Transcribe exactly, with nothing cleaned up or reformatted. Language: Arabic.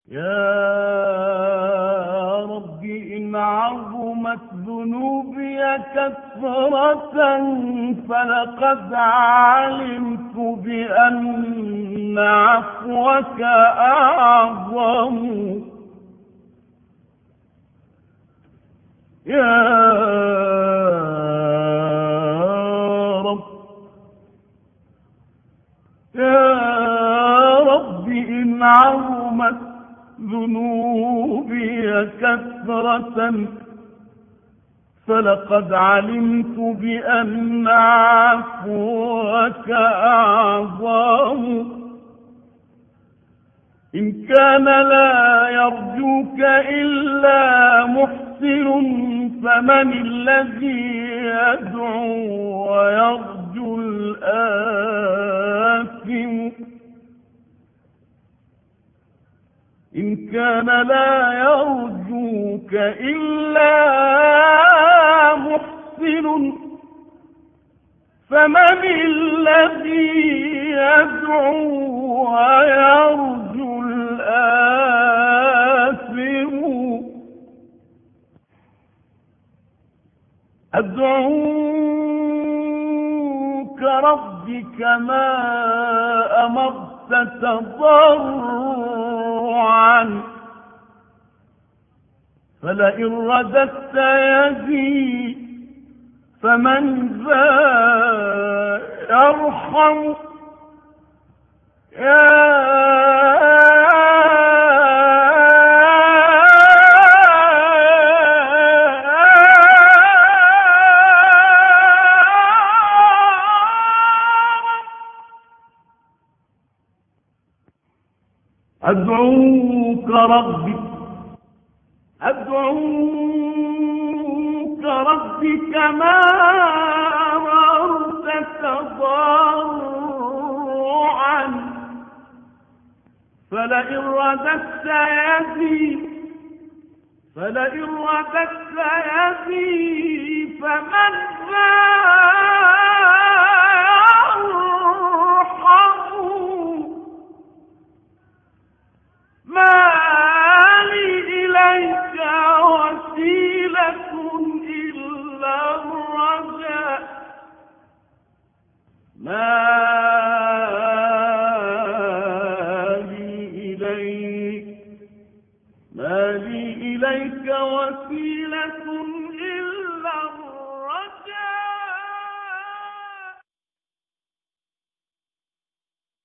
يا رب إن عظمت ذنوبي كثرة فلقد علمت بأن عفوك أعظم. يا رب يا رب إن عظمت ذنوبي كثرة فلقد علمت بأن عفوك أعظم. إن كان لا يرجوك إلا محسن فمن الذي يدعو ويرجو الآثم. إن كان لا يرجوك إلا محسن فمن الذي يدعو ويرجو الآثم. أدعوك ربي كما أمرت تضرعا فلئن رددت يدي فمن ذا يرحم. يا أدعوك ربي أدعوك ربي كما أمرت تضرعا فلئن رددت يدي فلئن رددت يدي فمن ذا يرحم. ما لي إليك وسيلة إلا الرجاء. ما لي إليك ما لي إليك وسيلة